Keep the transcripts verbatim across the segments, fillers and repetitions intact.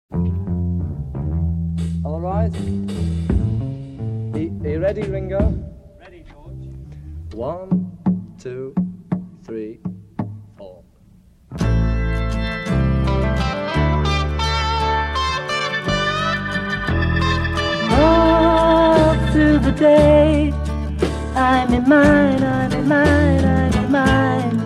All right. Are you ready, Ringo? Ready, George. One, two, three, four. All through the day, I'm in mine, I'm in mine, I'm in mine.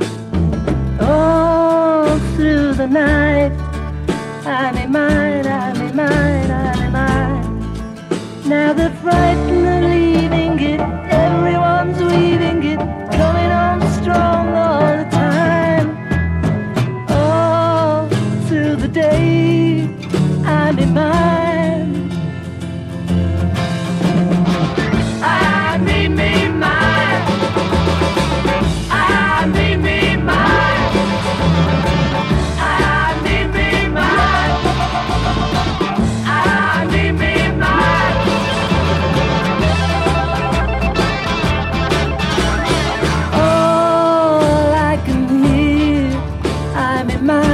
All through the night, I'm in mine, I'm in mine, I'm in mine. Now they're frightened and leaving it, everyone's weaving it, coming on strong all the time. All through the day, I'm in mine. I need me mine. I need me mine. I need me mine. I need me mine. All I can hear, I'm in mine.